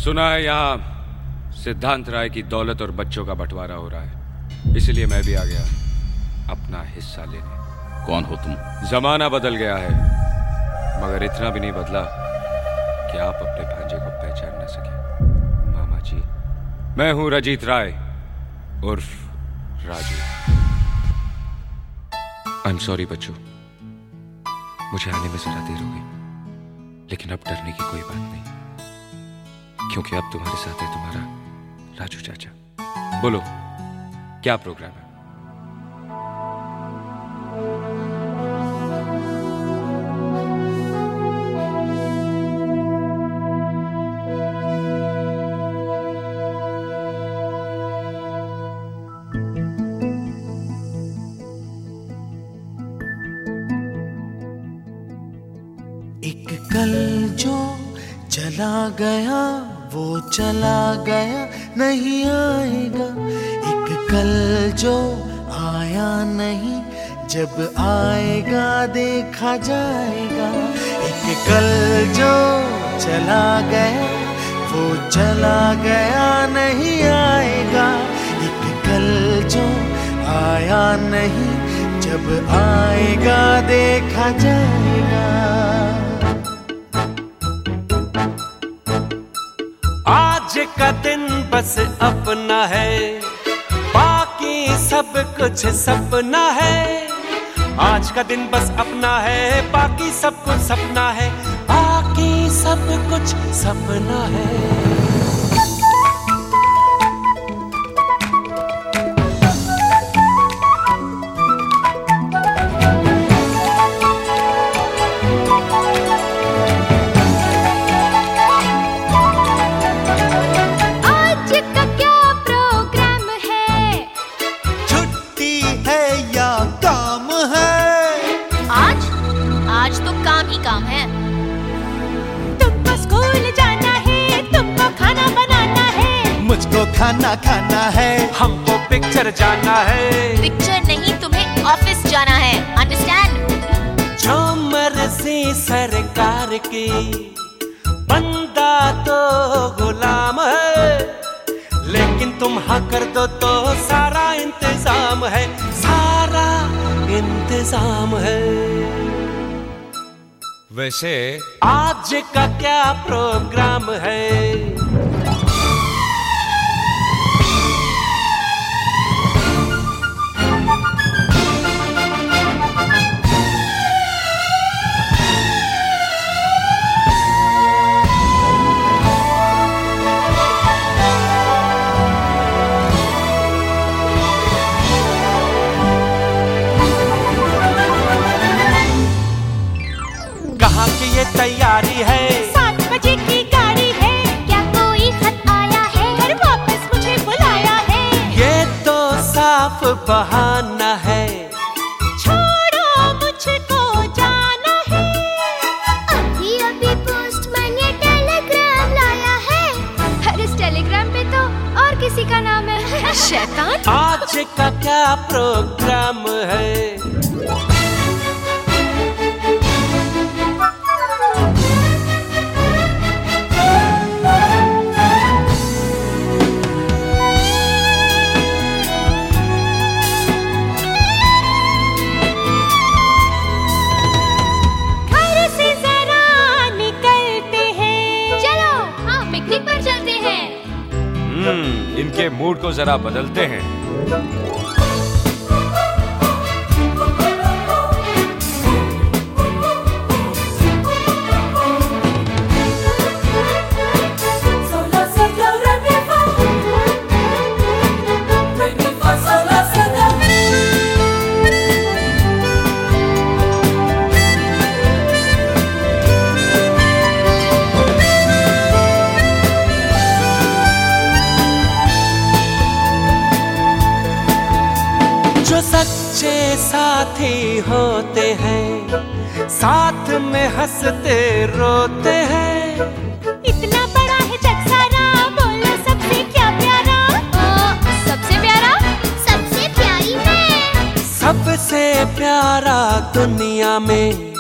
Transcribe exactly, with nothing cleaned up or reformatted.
सुना है यहाँ सिद्धांत राय की दौलत और बच्चों का बंटवारा हो रहा है, इसलिए मैं भी आ गया अपना हिस्सा लेने। कौन हो तुम? जमाना बदल गया है, मगर इतना भी नहीं बदला कि आप अपने भांजे को पहचान न सके। मामा जी, मैं हूं रजीत राय उर्फ राजू। आई एम सॉरी बच्चों, मुझे आने में जरा देर हो गई, लेकिन अब डरने की कोई बात नहीं, क्योंकि अब तुम्हारे साथ है तुम्हारा राजू चाचा। बोलो, क्या प्रोग्राम है? एक कल जो चला गया वो चला गया नहीं आएगा, एक कल जो आया नहीं जब आएगा देखा जाएगा। एक कल जो चला गया वो चला गया नहीं आएगा, एक कल जो आया नहीं जब आएगा देखा जाएगा। आज का दिन बस अपना है, बाकी सब कुछ सपना है। आज का दिन बस अपना है, बाकी सब कुछ सपना है, बाकी सब कुछ सपना है। आज तो काम ही काम है। तुमको स्कूल जाना है, तुमको खाना बनाना है, मुझको खाना खाना है, हमको पिक्चर जाना है। पिक्चर नहीं, तुम्हें ऑफिस जाना है, अंडरस्टैंड? जो मर्जी सरकार की, बंदा तो गुलाम है, लेकिन तुम हाँ कर दो तो सारा इंतजाम है, सारा इंतजाम है। वैसे आज का क्या प्रोग्राम है? कहाँ की ये तैयारी है? सात बजे की गाड़ी है, क्या कोई खत आया है? घर वापस मुझे बुलाया है, ये तो साफ बहाना है। छोड़ो मुझको जाना है, अभी अभी पोस्टमैन ये टेलीग्राम लाया है। अरे इस टेलीग्राम पे तो और किसी का नाम है, शैतान। आज का क्या प्रोग्राम है? इनके मूड को जरा बदलते हैं। जो सच्चे साथी होते हैं, साथ में हंसते रोते हैं। इतना बड़ा है जग सारा, बोलो सबसे क्या प्यारा? ओ, सबसे प्यारा, सबसे प्यारी मैं, सबसे प्यारा दुनिया में